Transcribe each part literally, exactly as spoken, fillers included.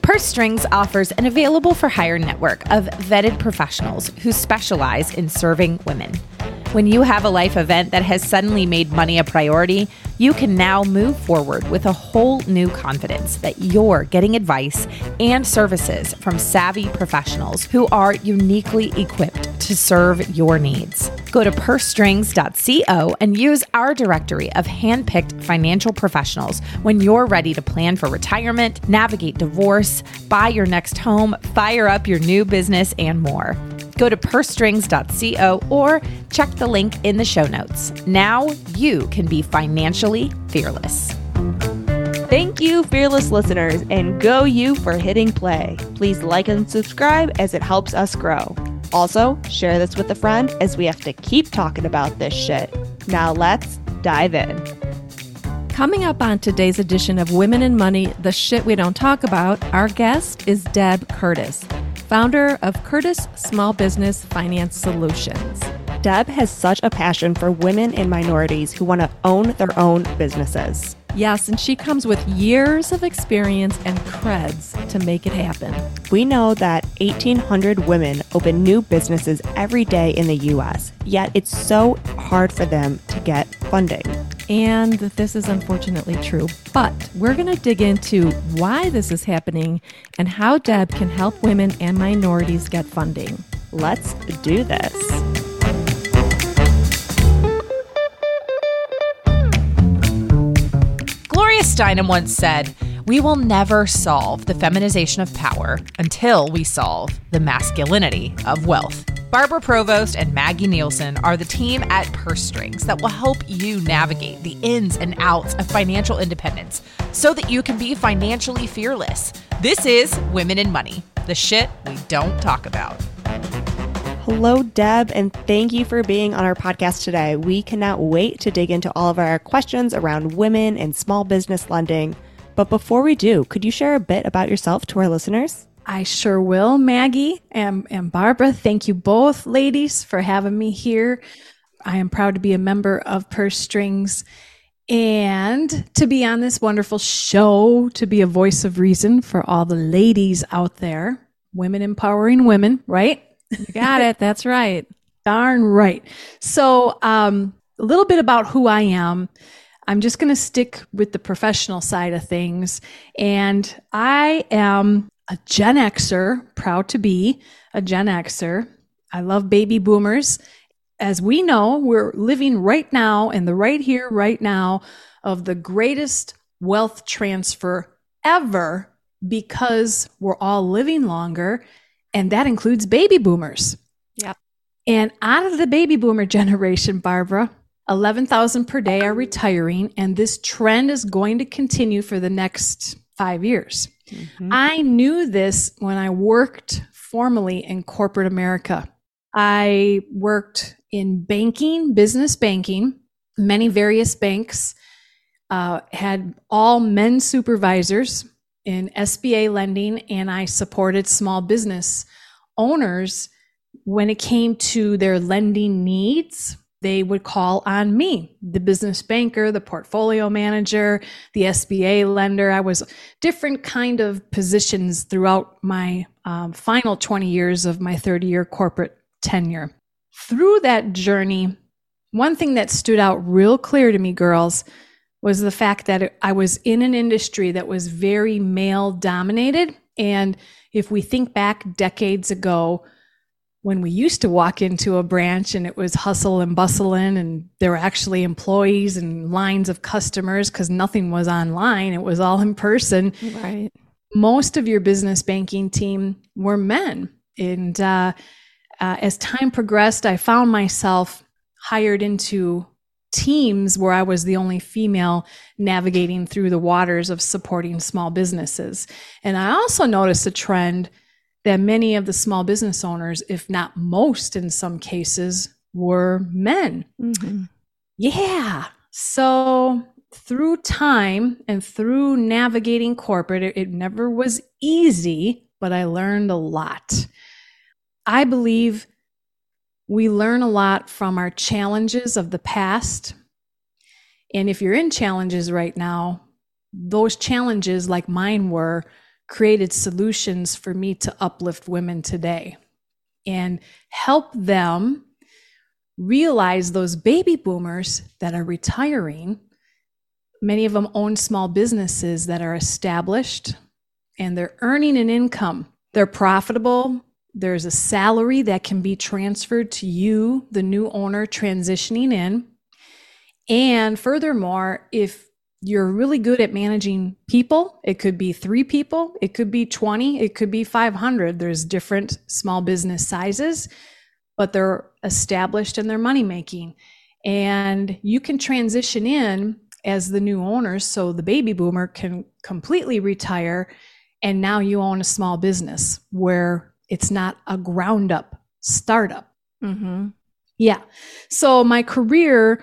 Purse Strings offers an available for hire network of vetted professionals who specialize in serving women. When you have a life event that has suddenly made money a priority, you can now move forward with a whole new confidence that you're getting advice and services from savvy professionals who are uniquely equipped to serve your needs. Go to purse strings dot co and use our directory of handpicked financial professionals when you're ready to plan for retirement, navigate divorce, buy your next home, fire up your new business, and more. Go to purse strings dot co or check the link in the show notes. Now you can be financially fearless. Thank you, fearless listeners, and go you for hitting play. Please like and subscribe as it helps us grow. Also, share this with a friend as we have to keep talking about this shit. Now let's dive in. Coming up on today's edition of Women in Money, the shit we don't talk about, our guest is Deb Curtis, founder of Curtis Small Business Finance Solutions. Deb has such a passion for women and minorities who want to own their own businesses. Yes, and she comes with years of experience and creds to make it happen. We know that eighteen hundred women open new businesses every day in the U S, yet it's so hard for them to get funding. And this is unfortunately true. But we're going to dig into why this is happening and how Deb can help women and minorities get funding. Let's do this. Gloria Steinem once said, "We will never solve the feminization of power until we solve the masculinity of wealth." Barbara Provost and Maggie Nielsen are the team at Purse Strings that will help you navigate the ins and outs of financial independence so that you can be financially fearless. This is Women in Money, the shit we don't talk about. Hello, Deb, and thank you for being on our podcast today. We cannot wait to dig into all of our questions around women and small business lending. But before we do, could you share a bit about yourself to our listeners? I sure will, Maggie and, and Barbara. Thank you both, ladies, for having me here. I am proud to be a member of Purse Strings and to be on this wonderful show, to be a voice of reason for all the ladies out there. Women empowering women, right? You got it. That's right. Darn right. So um, a little bit about who I am. I'm just going to stick with the professional side of things. And I am a Gen Xer, proud to be a Gen Xer. I love baby boomers. As we know, we're living right now in the right here, right now of the greatest wealth transfer ever because we're all living longer, and that includes baby boomers. Yep. And out of the baby boomer generation, Barbara, eleven thousand per day are retiring, and this trend is going to continue for the next five years. Mm-hmm. I knew this when I worked formally in corporate America. I worked in banking, business banking, many various banks, uh, had all men supervisors in S B A lending, and I supported small business owners when it came to their lending needs. They would call on me, the business banker, the portfolio manager, the S B A lender. I was different kind of positions throughout my um, final twenty years of my thirty-year corporate tenure. Through that journey, one thing that stood out real clear to me, girls, was the fact that I was in an industry that was very male-dominated. And if we think back decades ago, when we used to walk into a branch and it was hustle and bustling and there were actually employees and lines of customers because nothing was online, it was all in person. Right. Most of your business banking team were men. And uh, uh, as time progressed, I found myself hired into teams where I was the only female navigating through the waters of supporting small businesses. And I also noticed a trend that many of the small business owners, if not most in some cases, were men. Mm-hmm. Yeah. So through time and through navigating corporate, it, it never was easy, but I learned a lot. I believe we learn a lot from our challenges of the past. And if you're in challenges right now, those challenges, like mine were, created solutions for me to uplift women today and help them realize those baby boomers that are retiring. Many of them own small businesses that are established and they're earning an income. They're profitable. There's a salary that can be transferred to you, the new owner transitioning in. And furthermore, if you're really good at managing people, it could be three people, it could be twenty, it could be five hundred. There's different small business sizes, but they're established and they're money making. And you can transition in as the new owners, so the baby boomer can completely retire, and now you own a small business where it's not a ground up startup. Mm-hmm. Yeah. So my career,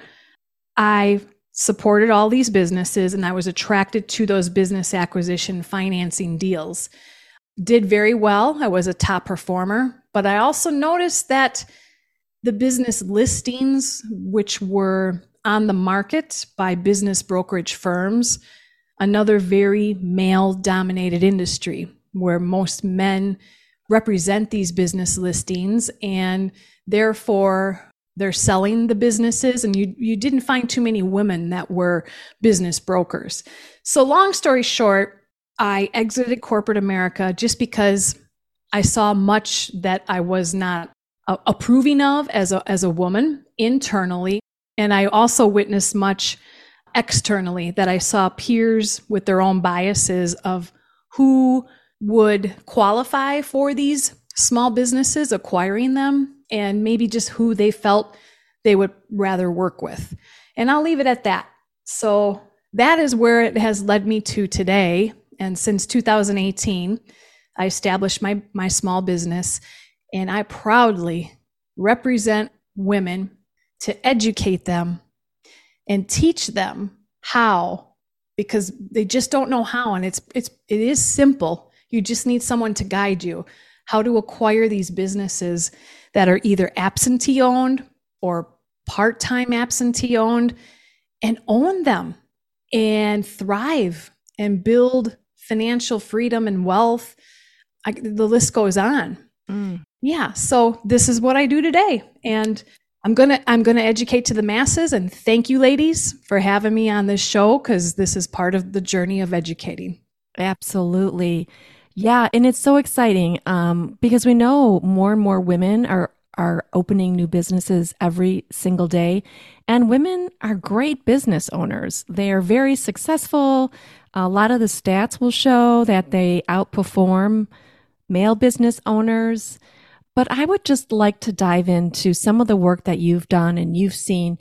I supported all these businesses and I was attracted to those business acquisition financing deals. Did very well. I was a top performer, but I also noticed that the business listings, which were on the market by business brokerage firms, another very male-dominated industry where most men represent these business listings, and therefore they're selling the businesses, and you you didn't find too many women that were business brokers. So long story short, I exited corporate America just because I saw much that I was not uh, approving of as a as a woman internally, and I also witnessed much externally that I saw peers with their own biases of who would qualify for these small businesses, acquiring them, and maybe just who they felt they would rather work with. And I'll leave it at that. So that is where it has led me to today. And since two thousand eighteen, I established my, my small business, and I proudly represent women to educate them and teach them how, because they just don't know how. And it's, it's, it is simple. You just need someone to guide you how to acquire these businesses that are either absentee owned or part-time absentee owned, and own them and thrive and build financial freedom and wealth. I, the list goes on. Mm. Yeah. So this is what I do today. And I'm going to, I'm going to educate to the masses, and thank you ladies for having me on this show, because this is part of the journey of educating. Absolutely. Yeah. And it's so exciting um, because we know more and more women are, are opening new businesses every single day. And women are great business owners. They are very successful. A lot of the stats will show that they outperform male business owners. But I would just like to dive into some of the work that you've done and you've seen.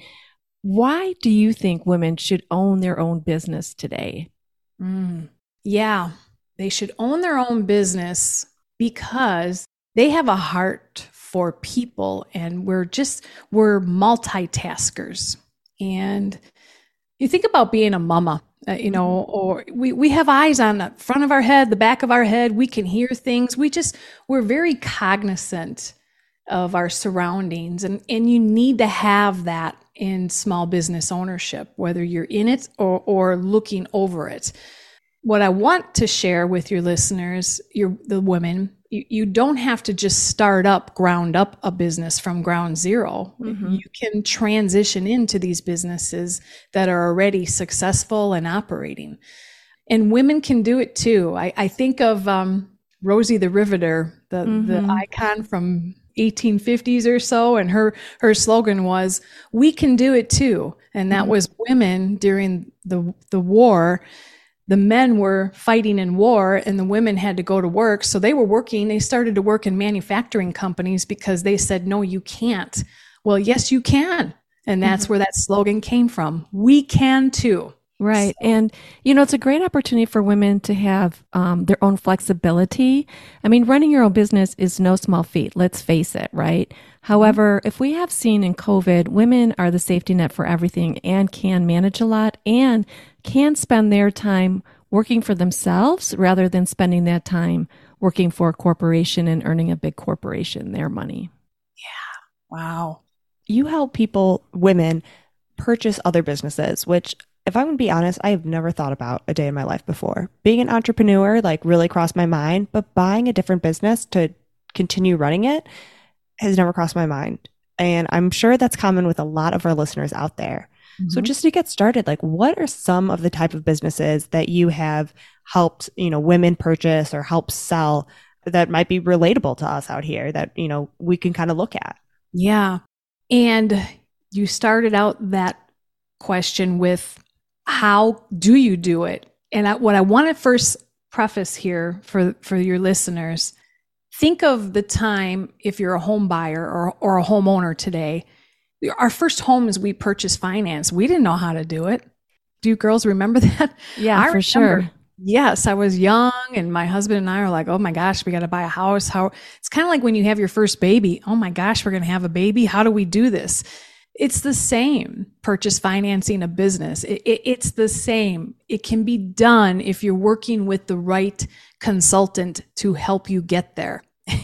Why do you think women should own their own business today? Mm. Yeah. They should own their own business because they have a heart for people, and we're just, we're multitaskers. And you think about being a mama, uh, you know, or we, we have eyes on the front of our head, the back of our head. We can hear things. We just, we're very cognizant of our surroundings, and, and you need to have that in small business ownership, whether you're in it or, or looking over it. What I want to share with your listeners, your the women, you, you don't have to just start up, ground up a business from ground zero. Mm-hmm. You can transition into these businesses that are already successful and operating. And women can do it too. I, I think of um, Rosie the Riveter, the, mm-hmm. the icon from eighteen fifties or so, and her her slogan was, "We can do it too." And that mm-hmm. was women during the the war. The men were fighting in war and the women had to go to work. So they were working. They started to work in manufacturing companies because they said, no, you can't. Well, yes, you can. And that's mm-hmm. where that slogan came from. We can too. Right. So. And, you know, it's a great opportunity for women to have um, their own flexibility. I mean, running your own business is no small feat. Let's face it, right? However, if we have seen in COVID, women are the safety net for everything and can manage a lot and can spend their time working for themselves rather than spending that time working for a corporation and earning a big corporation their money. Yeah. Wow. You help people, women, purchase other businesses, which if I'm going to be honest, I have never thought about a day in my life before. Being an entrepreneur, like, really crossed my mind, but buying a different business to continue running it has never crossed my mind. And I'm sure that's common with a lot of our listeners out there. Mm-hmm. So just to get started, like, what are some of the type of businesses that you have helped, you know, women purchase or help sell that might be relatable to us out here that, you know, we can kind of look at? Yeah. And you started out that question with, how do you do it? And I, what I want to first preface here for, for your listeners, think of the time if you're a home buyer or, or a homeowner today. Our first homes we purchased finance. We didn't know how to do it. Do you girls remember that? Yeah, I for remember, sure. Yes, I was young and my husband and I are like, oh my gosh, we got to buy a house. How it's kind of like when you have your first baby. Oh my gosh, we're going to have a baby. How do we do this? It's the same. Purchase financing a business. It, it, it's the same. It can be done if you're working with the right consultant to help you get there.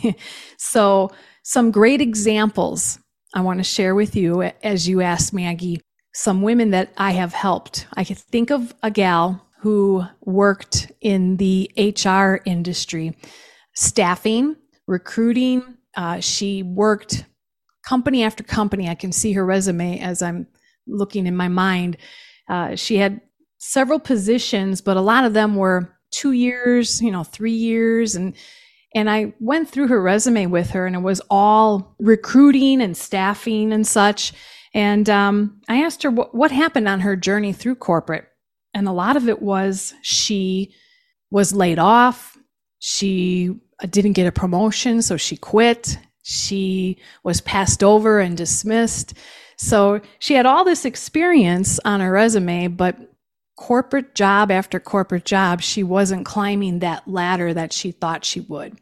So some great examples I want to share with you as you asked, Maggie, some women that I have helped. I can think of a gal who worked in the H R industry, staffing, recruiting. Uh, she worked company after company. I can see her resume as I'm looking in my mind. Uh, she had several positions, but a lot of them were two years, you know, three years. And, and I went through her resume with her, and it was all recruiting and staffing and such. And um, I asked her what, what happened on her journey through corporate. And a lot of it was she was laid off. She didn't get a promotion, so she quit. She was passed over and dismissed. So she had all this experience on her resume, but corporate job after corporate job, she wasn't climbing that ladder that she thought she would.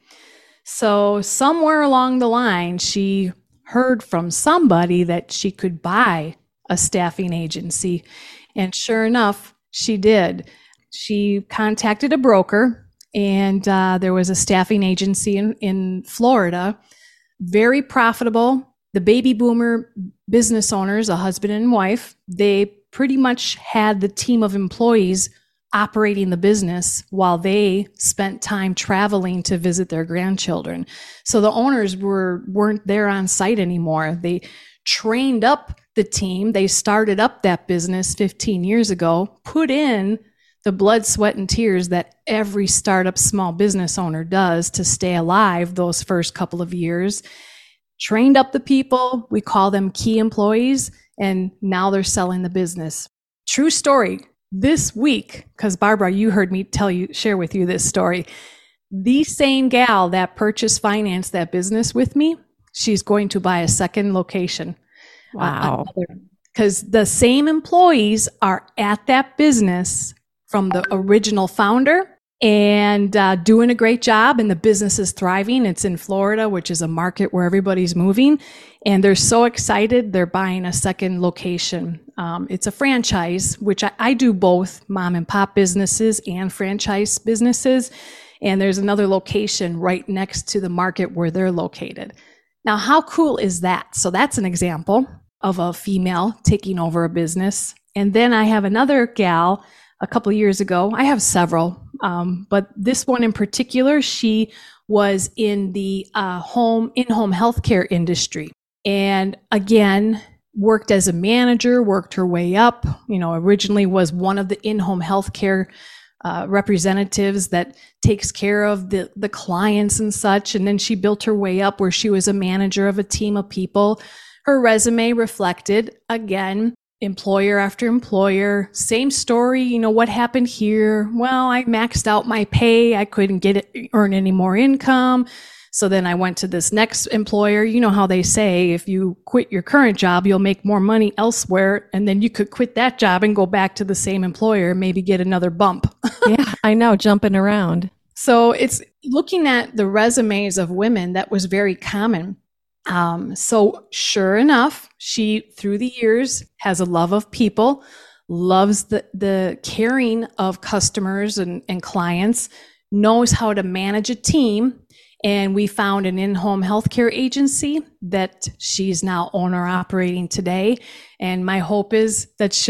So somewhere along the line, she heard from somebody that she could buy a staffing agency. And sure enough, she did. She contacted a broker, and uh, there was a staffing agency in, in Florida, very profitable. The baby boomer business owners, a husband and wife, they pretty much had the team of employees operating the business while they spent time traveling to visit their grandchildren. So the owners were, weren't there on site anymore. They trained up the team. They started up that business fifteen years ago, put in the blood, sweat, and tears that every startup small business owner does to stay alive those first couple of years, trained up the people. We call them key employees, and now they're selling the business. True story. This week, because Barbara, you heard me tell you, share with you this story. The same gal that purchased financed that business with me, she's going to buy a second location. Wow. Because the same employees are at that business from the original founder and uh, doing a great job, and the business is thriving. It's in Florida, which is a market where everybody's moving, and they're so excited they're buying a second location. Um, it's a franchise, which I, I do both mom and pop businesses and franchise businesses, and there's another location right next to the market where they're located. Now, how cool is that? So that's an example of a female taking over a business. And then I have another gal a couple of years ago. I have several, um, but this one in particular, she was in the uh, home in-home healthcare industry. And again, worked as a manager, worked her way up, you know, originally was one of the in-home healthcare uh, representatives that takes care of the, the clients and such. And then she built her way up where she was a manager of a team of people. Her resume reflected, again, employer after employer, same story. You know, what happened here? Well, I maxed out my pay. I couldn't get it, earn any more income. So then I went to this next employer. You know how they say, if you quit your current job, you'll make more money elsewhere. And then you could quit that job and go back to the same employer, maybe get another bump. Yeah, I know, jumping around. So it's looking at the resumes of women that was very common. Um, so sure enough, she, through the years, has a love of people, loves the, the caring of customers and, and clients, knows how to manage a team. And we found an in-home healthcare agency that she's now owner operating today. And my hope is that she'll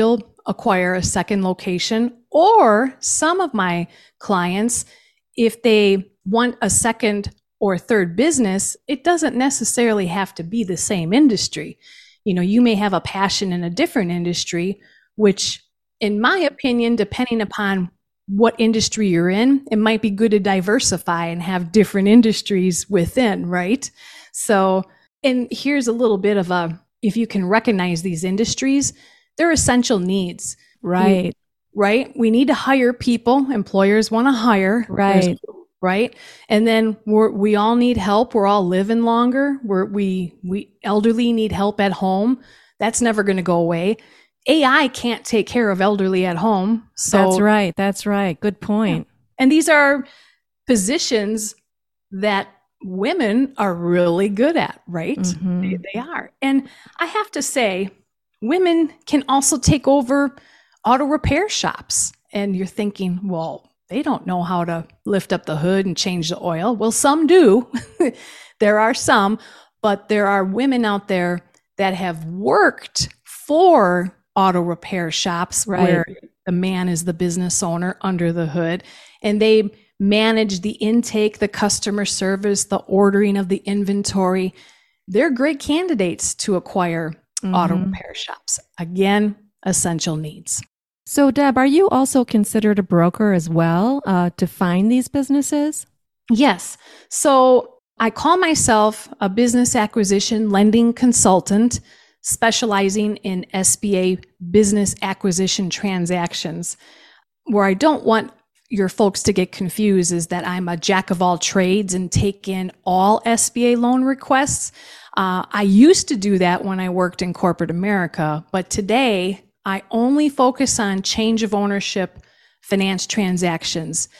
acquire a second location, or some of my clients, if they want a second or third business, it doesn't necessarily have to be the same industry. You know, you may have a passion in a different industry, which in my opinion, depending upon what industry you're in, it might be good to diversify and have different industries within, right? So, and here's a little bit of a, if you can recognize these industries, they're essential needs. Right. We, right? We need to hire people. Employers want to hire. Right. Right. And then we're, we all need help. We're all living longer. We're, we, we elderly need help at home. That's never going to go away. A I can't take care of elderly at home. So that's right. That's right. Good point. And these are positions that women are really good at, right? Mm-hmm. They, they are. And I have to say, women can also take over auto repair shops. And you're thinking, well, they don't know how to lift up the hood and change the oil. Well, some do. There are some, but there are women out there that have worked for auto repair shops, right, where the man is the business owner under the hood, and they manage the intake, the customer service, the ordering of the inventory. They're great candidates to acquire mm-hmm. auto repair shops. Again, essential needs. So, Deb, are you also considered a broker as well uh, to find these businesses? Yes. So I call myself a business acquisition lending consultant, specializing in S B A business acquisition transactions. Where I don't want your folks to get confused is that I'm a jack of all trades and take in all S B A loan requests. Uh, I used to do that when I worked in corporate America, but today I only focus on change of ownership finance transactions.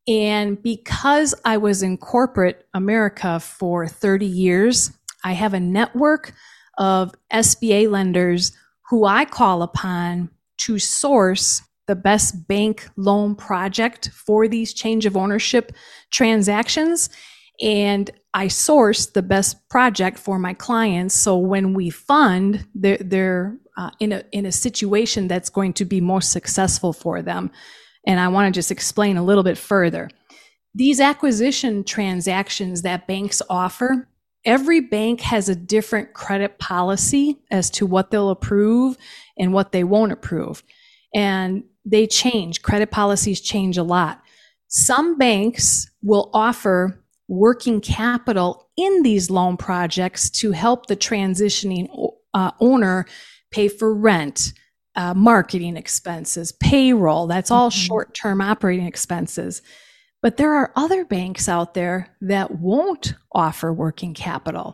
And because I was in corporate America for thirty years, I have a network of S B A lenders who I call upon to source the best bank loan project for these change of ownership transactions. And I source the best project for my clients. So when we fund, they're, they're uh, in a, in a situation that's going to be most successful for them. And I want to just explain a little bit further. These acquisition transactions that banks offer, every bank has a different credit policy as to what they'll approve and what they won't approve. And they change. Credit policies change a lot. Some banks will offer working capital in these loan projects to help the transitioning uh, owner pay for rent, uh, marketing expenses, payroll. That's all mm-hmm. short-term operating expenses. But there are other banks out there that won't offer working capital.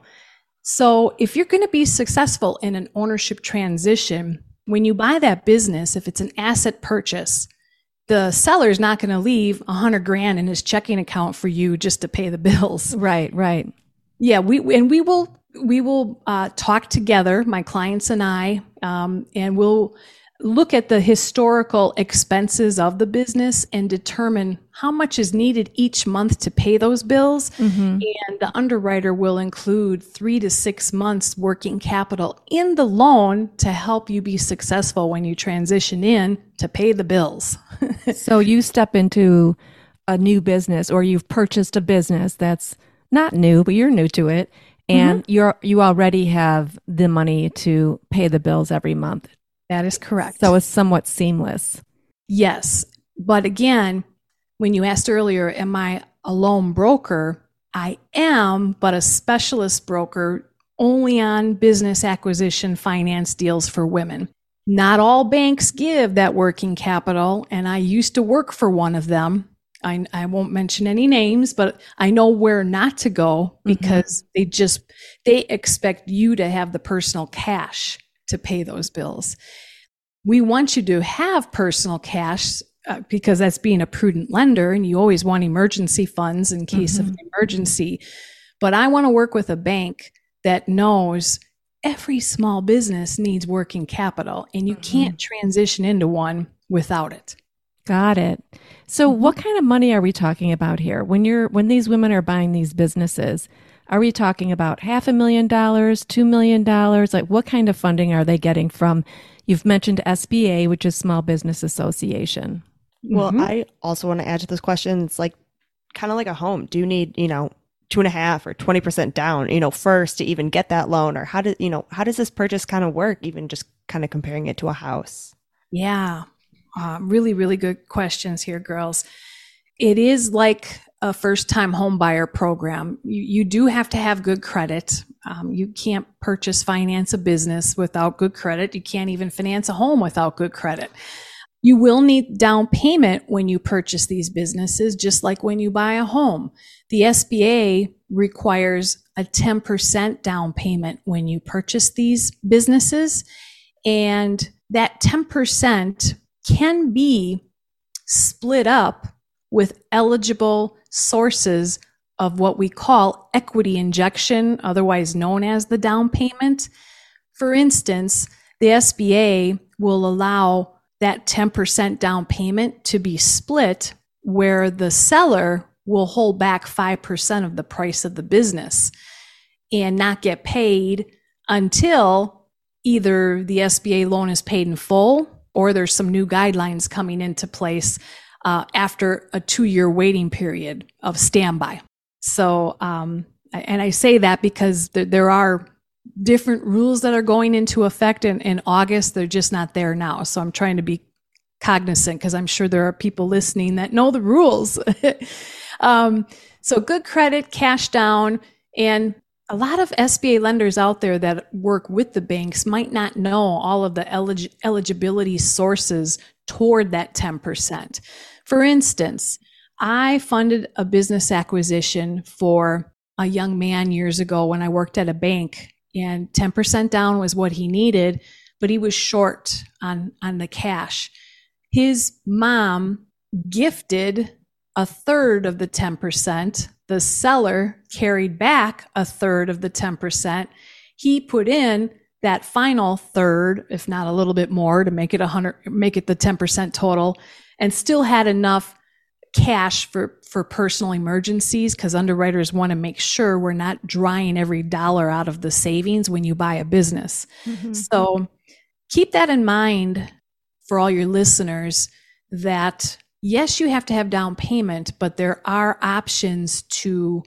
So if you're going to be successful in an ownership transition, when you buy that business, if it's an asset purchase, the seller's not going to leave a hundred grand in his checking account for you just to pay the bills. Right, right. Yeah, we and we will we will uh, talk together, my clients and I, um, and we'll look at the historical expenses of the business and determine how much is needed each month to pay those bills. Mm-hmm. And the underwriter will include three to six months working capital in the loan to help you be successful when you transition in to pay the bills. So you step into a new business, or you've purchased a business that's not new, but you're new to it. And mm-hmm. you're, you already have the money to pay the bills every month. That is correct. So it's somewhat seamless. Yes. But again, when you asked earlier, am I a loan broker? I am, but a specialist broker only on business acquisition finance deals for women. Not all banks give that working capital, and I used to work for one of them. I, I won't mention any names, but I know where not to go because mm-hmm. they just, they expect you to have the personal cash to pay those bills. We want you to have personal cash uh, because that's being a prudent lender, and you always want emergency funds in case mm-hmm. of an emergency. But I want to work with a bank that knows every small business needs working capital, and you mm-hmm. can't transition into one without it. Got it. So mm-hmm. what kind of money are we talking about here? When you're when these women are buying these businesses, Are we talking about half a million dollars, two million dollars? Like what kind of funding are they getting from, you've mentioned S B A, which is Small Business Association. Well, Mhm. I also want to add to this question. It's like kind of like a home. Do you need, you know, two and a half or twenty percent down, you know, first to even get that loan? Or how does, you know, how does this purchase kind of work? Even just kind of comparing it to a house. Yeah. Uh, really, really good questions here, girls. It is like a first-time home buyer program. You, you do have to have good credit. Um, you can't purchase, finance a business without good credit. You can't even finance a home without good credit. You will need down payment when you purchase these businesses, just like when you buy a home. The S B A requires a ten percent down payment when you purchase these businesses. And that ten percent can be split up with eligible sources of what we call equity injection, otherwise known as the down payment. For instance, the S B A will allow that ten percent down payment to be split where the seller will hold back five percent of the price of the business and not get paid until either the S B A loan is paid in full or there's some new guidelines coming into place uh, after a two-year waiting period of standby. So, um, and I say that because there, there are different rules that are going into effect in, in August. They're just not there now. So I'm trying to be cognizant because I'm sure there are people listening that know the rules. um, so good credit, cash down, and a lot of S B A lenders out there that work with the banks might not know all of the elig- eligibility sources toward that ten percent. For instance, I funded a business acquisition for a young man years ago when I worked at a bank, and ten percent down was what he needed, but he was short on, on the cash. His mom gifted a third of the ten percent. The seller carried back a third of the ten percent. He put in that final third, if not a little bit more, to make it a hundred, make it the ten percent total, and still had enough cash for, for personal emergencies, because underwriters want to make sure we're not drying every dollar out of the savings when you buy a business. Mm-hmm. So keep that in mind for all your listeners, that yes, you have to have down payment, but there are options to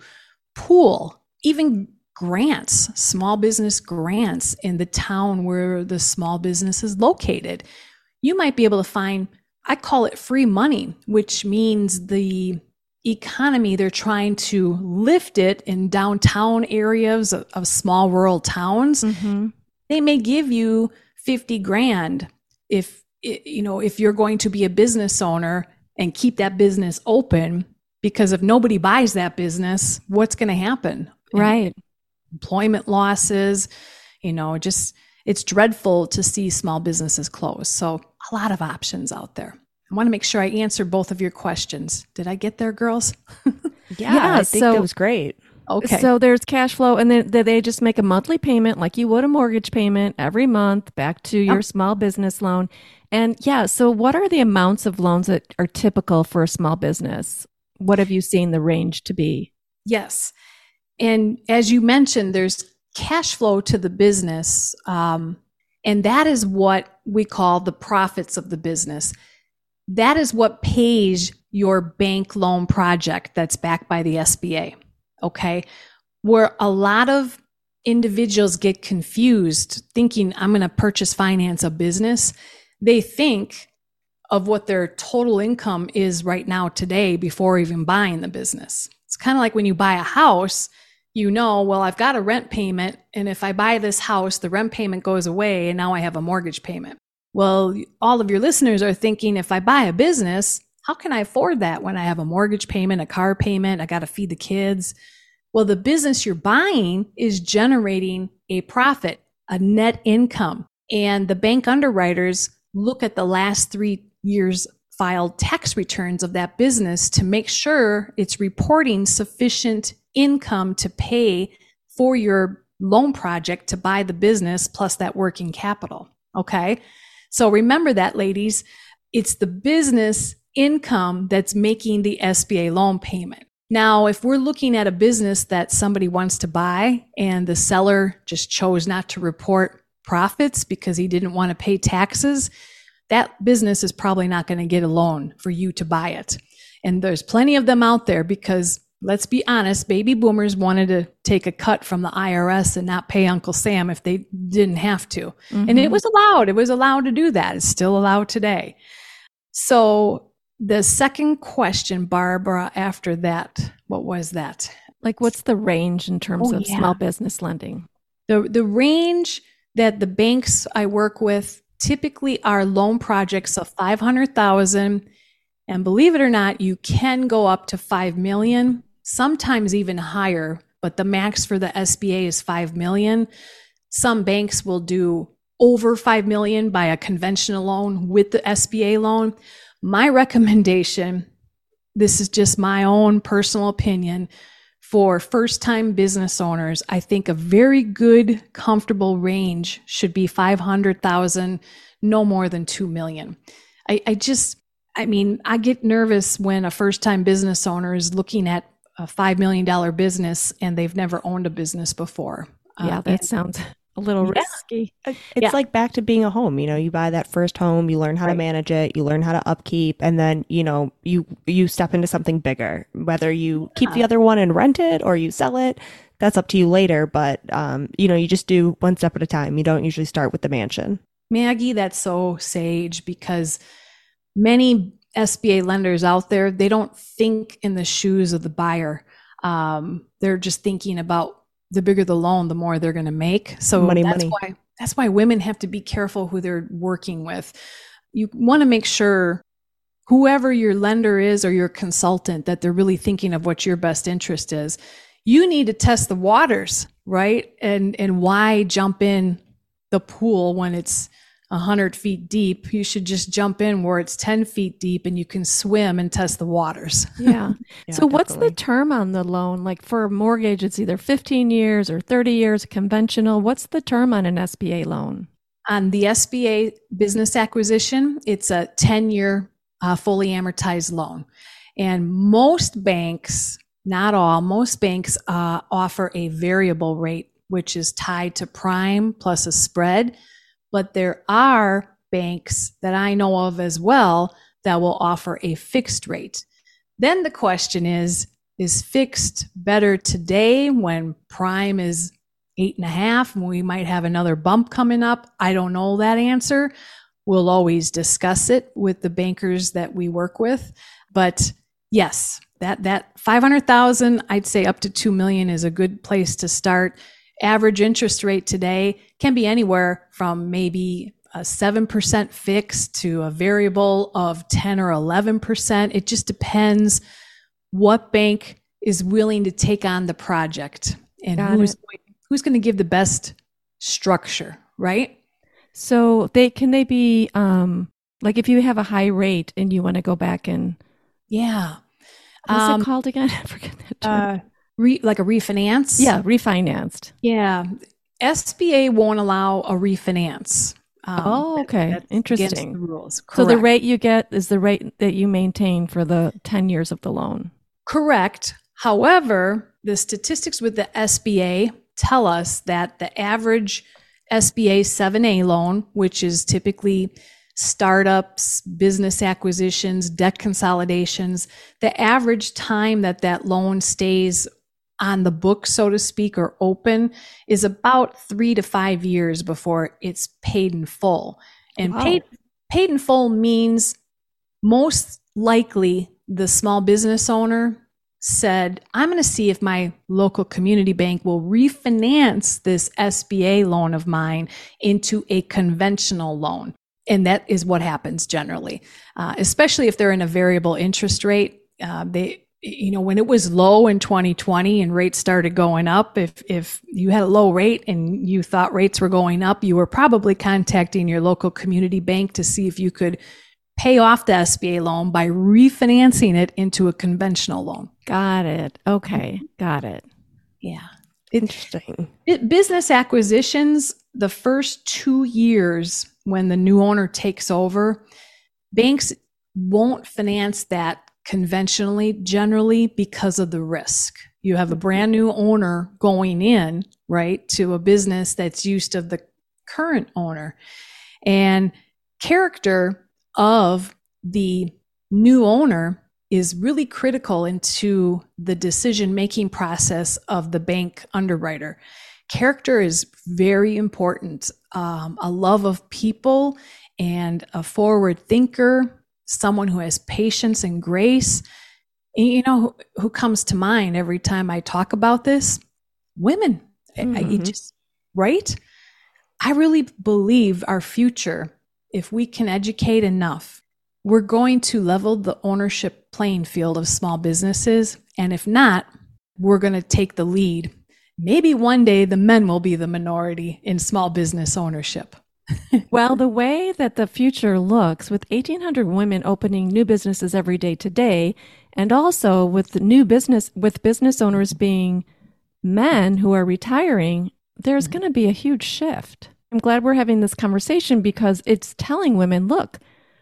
pool, even grants, small business grants in the town where the small business is located. You might be able to find, I call it free money, which means the economy, they're trying to lift it in downtown areas of, of small rural towns. Mm-hmm. They may give you fifty grand if, you know, if you're going to be a business owner and keep that business open, because if nobody buys that business, what's going to happen? Right. Employment losses, you know, just, it's dreadful to see small businesses close. So a lot of options out there. I want to make sure I answer both of your questions. Did I get there, girls? yeah, yeah, I think so, that was great. Okay. So there's cash flow, and then they just make a monthly payment like you would a mortgage payment every month back to your Yep. small business loan. And yeah, so what are the amounts of loans that are typical for a small business? What have you seen the range to be? Yes. And as you mentioned, there's cash flow to the business. Um, and that is what we call the profits of the business. That is what pays your bank loan project that's backed by the S B A. Okay. Where a lot of individuals get confused thinking, I'm going to purchase finance a business. They think of what their total income is right now today before even buying the business. It's kind of like when you buy a house, you know, well, I've got a rent payment, and if I buy this house, the rent payment goes away and now I have a mortgage payment. Well, all of your listeners are thinking, if I buy a business, how can I afford that when I have a mortgage payment, a car payment, I got to feed the kids? Well, the business you're buying is generating a profit, a net income, and the bank underwriters look at the last three years filed tax returns of that business to make sure it's reporting sufficient income to pay for your loan project to buy the business plus that working capital. Okay. So remember that, ladies, it's the business income that's making the S B A loan payment. Now, if we're looking at a business that somebody wants to buy and the seller just chose not to report profits because he didn't want to pay taxes, that business is probably not going to get a loan for you to buy it. And there's plenty of them out there because, let's be honest, baby boomers wanted to take a cut from the I R S and not pay Uncle Sam if they didn't have to. Mm-hmm. And it was allowed. It was allowed to do that. It's still allowed today. So the second question, Barbara, after that, what was that? Like, what's the range in terms oh, of yeah. small business lending? The the range that the banks I work with typically are loan projects of five hundred thousand dollars. And believe it or not, you can go up to five million dollars, sometimes even higher, but the max for the S B A is five million dollars. Some banks will do over five million dollars by a conventional loan with the S B A loan. My recommendation, this is just my own personal opinion, for first-time business owners, I think a very good, comfortable range should be five hundred thousand dollars, no more than two million dollars. I, I just, I mean, I get nervous when a first-time business owner is looking at a five million dollars business and they've never owned a business before. Yeah, uh, that and, sounds a little yeah. risky. It's Yeah. like back to being a home. You know, you buy that first home, you learn how Right. to manage it, you learn how to upkeep, and then, you know, you you step into something bigger. Whether you keep the other one and rent it or you sell it, that's up to you later. But, um, you know, you just do one step at a time. You don't usually start with the mansion. Maggie, that's so sage, because many S B A lenders out there, they don't think in the shoes of the buyer. Um, they're just thinking about the bigger the loan, the more they're going to make. So Money, that's money. why that's why women have to be careful who they're working with. You want to make sure whoever your lender is or your consultant, that they're really thinking of what your best interest is. You need to test the waters, right? And and why jump in the pool when it's one hundred feet deep? You should just jump in where it's ten feet deep and you can swim and test the waters. Yeah. Yeah, So what's definitely. the term on the loan? Like for a mortgage, it's either fifteen years or thirty years conventional. What's the term on an S B A loan? On the S B A business acquisition, it's a ten-year uh, fully amortized loan. And most banks, not all, most banks uh, offer a variable rate, which is tied to prime plus a spread. But there are banks that I know of as well that will offer a fixed rate. Then the question is, is fixed better today when prime is eight and a half and we might have another bump coming up? I don't know that answer. We'll always discuss it with the bankers that we work with. But yes, that, that five hundred thousand, I'd say up to two million is a good place to start. Average interest rate today can be anywhere from maybe a seven percent fixed to a variable of ten or eleven percent. It just depends what bank is willing to take on the project and Got who's, it. who's going to give the best structure, right? So they can they be um like if you have a high rate and you want to go back and Yeah. what's Um, it called again? I forget that term. Uh, re, like a refinance? yeah, refinanced. Yeah. S B A won't allow a refinance. Um, Oh, okay. that's Interesting. against the rules. So the Correct. rate you get is the rate that you maintain for the ten years of the loan. Correct. However, the statistics with the S B A tell us that the average S B A seven A loan, which is typically startups, business acquisitions, debt consolidations, the average time that that loan stays on the book, so to speak, or open is about three to five years before it's paid in full. And Wow. paid paid in full means most likely the small business owner said, I'm going to see if my local community bank will refinance this S B A loan of mine into a conventional loan. And that is what happens generally, uh, especially if they're in a variable interest rate. Uh, they, you know, when it was low in twenty twenty and rates started going up, if if you had a low rate and you thought rates were going up, you were probably contacting your local community bank to see if you could pay off the S B A loan by refinancing it into a conventional loan. Got it. Okay. Got it. Yeah. Interesting. It, business acquisitions, the first two years when the new owner takes over, banks won't finance that conventionally, generally because of the risk. You have a brand new owner going in, right, to a business that's used to the current owner. And character of the new owner is really critical into the decision-making process of the bank underwriter. Character is very important. Um, a love of people and a forward thinker, someone who has patience and grace. You know, who, who comes to mind every time I talk about this? Women. Mm-hmm. I, I just, right? I really believe our future, if we can educate enough, we're going to level the ownership playing field of small businesses. And if not, we're going to take the lead. Maybe one day the men will be the minority in small business ownership. Well, the way that the future looks with eighteen hundred women opening new businesses every day today, and also with the new business, with business owners being men who are retiring, there's going to be a huge shift. I'm glad we're having this conversation because it's telling women, look,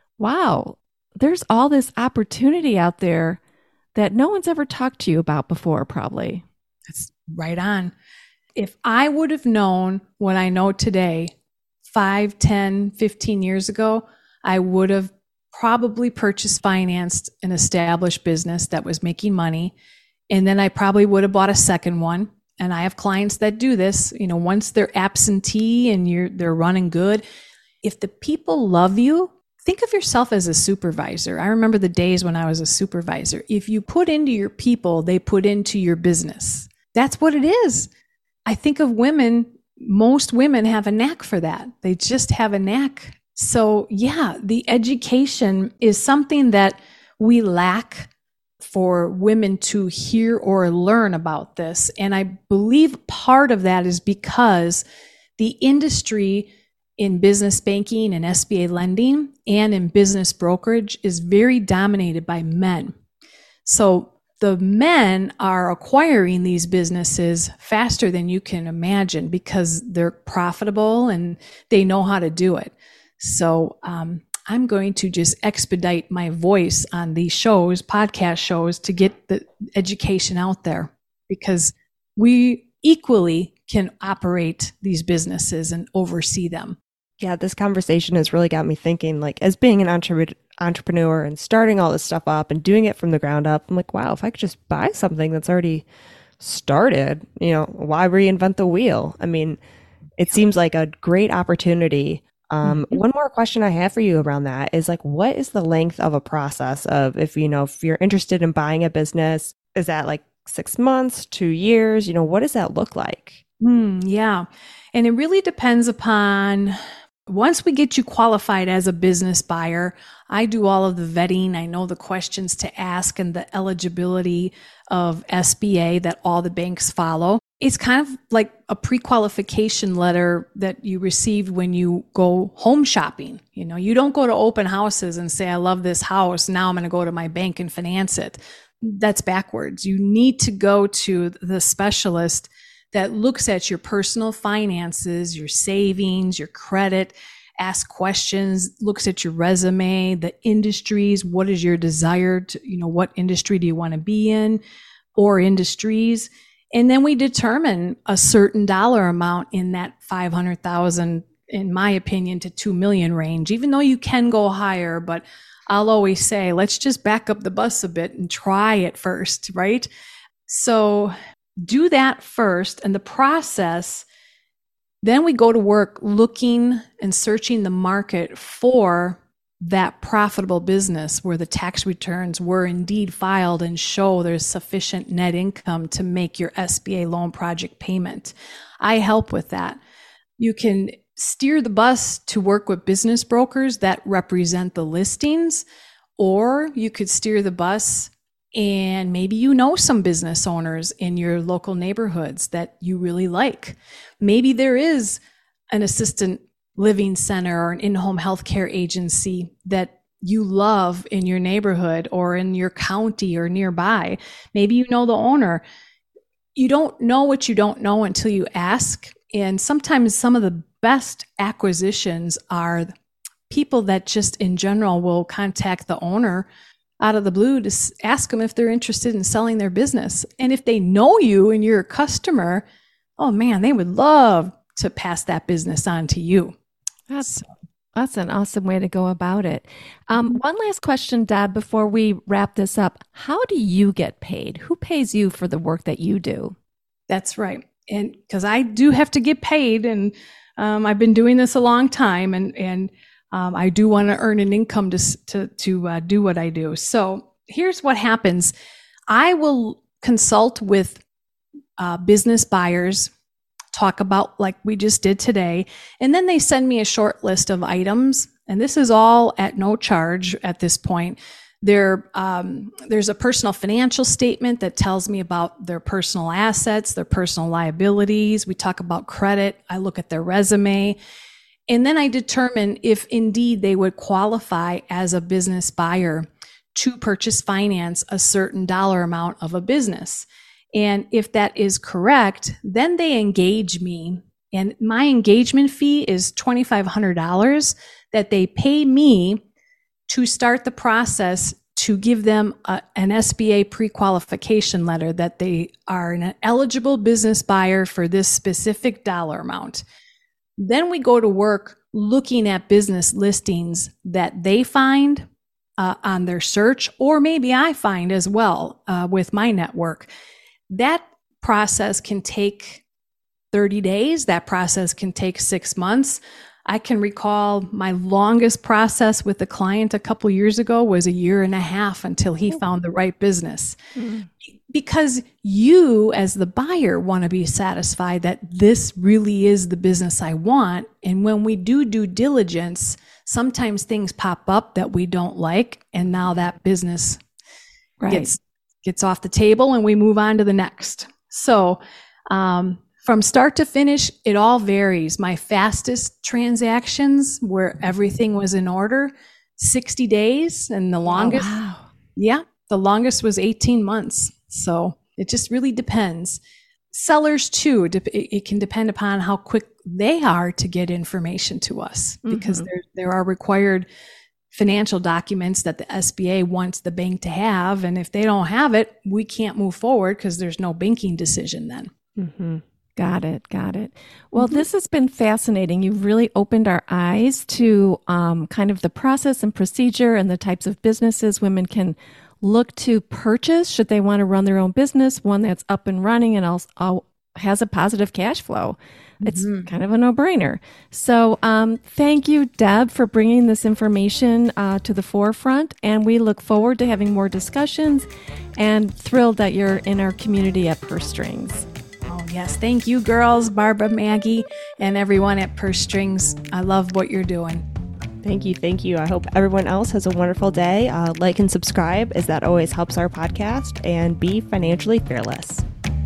wow, there's all this opportunity out there that no one's ever talked to you about before, probably. That's right on. If I would have known what I know today, five, ten, fifteen years ago, I would have probably purchased, financed an established business that was making money. And then I probably would have bought a second one. And I have clients that do this. You know, once they're absentee and you're they're running good, if the people love you, think of yourself as a supervisor. I remember the days when I was a supervisor. If you put into your people, they put into your business. That's what it is. I think of women, most women have a knack for that. They just have a knack. So yeah, the education is something that we lack for women to hear or learn about this. And I believe part of that is because the industry in business banking and S B A lending and in business brokerage is very dominated by men. So the men are acquiring these businesses faster than you can imagine because they're profitable and they know how to do it. So um, I'm going to just expedite my voice on these shows, podcast shows, to get the education out there because we equally can operate these businesses and oversee them. Yeah, this conversation has really got me thinking, like, as being an entre- entrepreneur and starting all this stuff up and doing it from the ground up, I'm like, wow, if I could just buy something that's already started, you know, why reinvent the wheel? I mean, it seems like a great opportunity. Um, mm-hmm. One more question I have for you around that is like, what is the length of a process of if, you know, if you're interested in buying a business, is that like six months, two years, you know, what does that look like? Mm, yeah. And it really depends upon, once we get you qualified as a business buyer, I do all of the vetting. I know the questions to ask and the eligibility of S B A that all the banks follow. It's kind of like a pre-qualification letter that you received when you go home shopping. You know, you don't go to open houses and say, I love this house. Now I'm going to go to my bank and finance it. That's backwards. You need to go to the specialist that looks at your personal finances, your savings, your credit, ask questions, looks at your resume, the industries, what is your desired, you know, what industry do you want to be in or industries? And then we determine a certain dollar amount in that five hundred thousand, in my opinion, to two million range, even though you can go higher, but I'll always say, let's just back up the bus a bit and try it first, right? So do that first, and the process, then we go to work looking and searching the market for that profitable business where the tax returns were indeed filed and show there's sufficient net income to make your S B A loan project payment. I help with that. You can steer the bus to work with business brokers that represent the listings, or you could steer the bus and maybe you know some business owners in your local neighborhoods that you really like. Maybe there is an assistant living center or an in-home healthcare agency that you love in your neighborhood or in your county or nearby. Maybe you know the owner. You don't know what you don't know until you ask. And sometimes some of the best acquisitions are people that just in general will contact the owner out of the blue to s- ask them if they're interested in selling their business. And if they know you and you're a customer, oh man, they would love to pass that business on to you. That's That's an awesome way to go about it. Um, one last question, Deb, before we wrap this up. How do you get paid? Who pays you for the work that you do? That's right. And because I do have to get paid, and um, I've been doing this a long time, and and um, I do want to earn an income to to to uh, do what I do. So here's what happens: I will consult with uh, business buyers, talk about like we just did today, and then they send me a short list of items, and this is all at no charge at this point. There, um, there's a personal financial statement that tells me about their personal assets, their personal liabilities. We talk about credit. I look at their resume, and then I determine if indeed they would qualify as a business buyer to purchase finance a certain dollar amount of a business. And if that is correct, then they engage me. And my engagement fee is twenty-five hundred dollars that they pay me to start the process to give them a, an S B A pre-qualification letter that they are an eligible business buyer for this specific dollar amount. Then we go to work looking at business listings that they find uh, on their search, or maybe I find as well uh, with my network. That process can take thirty days. That process can take six months. I can recall my longest process with a client a couple years ago was a year and a half until he found the right business. Mm-hmm. Because you, as the buyer, want to be satisfied that this really is the business I want. And when we do due diligence, sometimes things pop up that we don't like, and now that business right. gets gets off the table and we move on to the next. So um, from start to finish, it all varies. My fastest transactions where everything was in order, sixty days, and the longest, oh, wow. yeah, the longest was eighteen months. So it just really depends. Sellers too, it can depend upon how quick they are to get information to us, because mm-hmm. there there are required financial documents that the S B A wants the bank to have. And if they don't have it, we can't move forward because there's no banking decision then. Mm-hmm. Got it. Got it. Well, mm-hmm. this has been fascinating. You've really opened our eyes to um, kind of the process and procedure and the types of businesses women can look to purchase should they want to run their own business, one that's up and running and also has a positive cash flow. It's mm-hmm. kind of a no-brainer. So um, thank you, Deb, for bringing this information uh, to the forefront. And we look forward to having more discussions, and thrilled that you're in our community at Purse Strings. Oh, yes. Thank you, girls, Barbara, Maggie, and everyone at Purse Strings. I love what you're doing. Thank you. Thank you. I hope everyone else has a wonderful day. Uh, like and subscribe, as that always helps our podcast, and be financially fearless.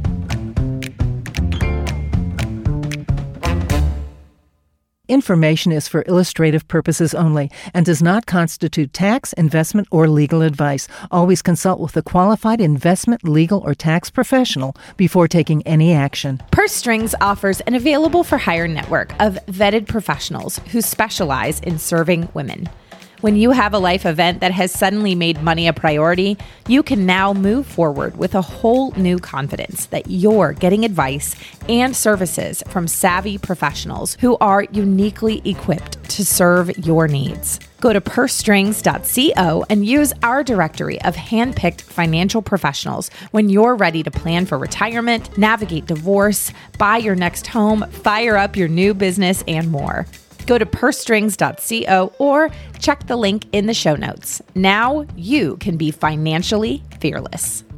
Information is for illustrative purposes only and does not constitute tax, investment, or legal advice. Always consult with a qualified investment, legal, or tax professional before taking any action. Purse Strings offers an available for hire network of vetted professionals who specialize in serving women. When you have a life event that has suddenly made money a priority, you can now move forward with a whole new confidence that you're getting advice and services from savvy professionals who are uniquely equipped to serve your needs. Go to purse strings dot co and use our directory of handpicked financial professionals when you're ready to plan for retirement, navigate divorce, buy your next home, fire up your new business, and more. Go to purse strings dot co or check the link in the show notes. Now you can be financially fearless.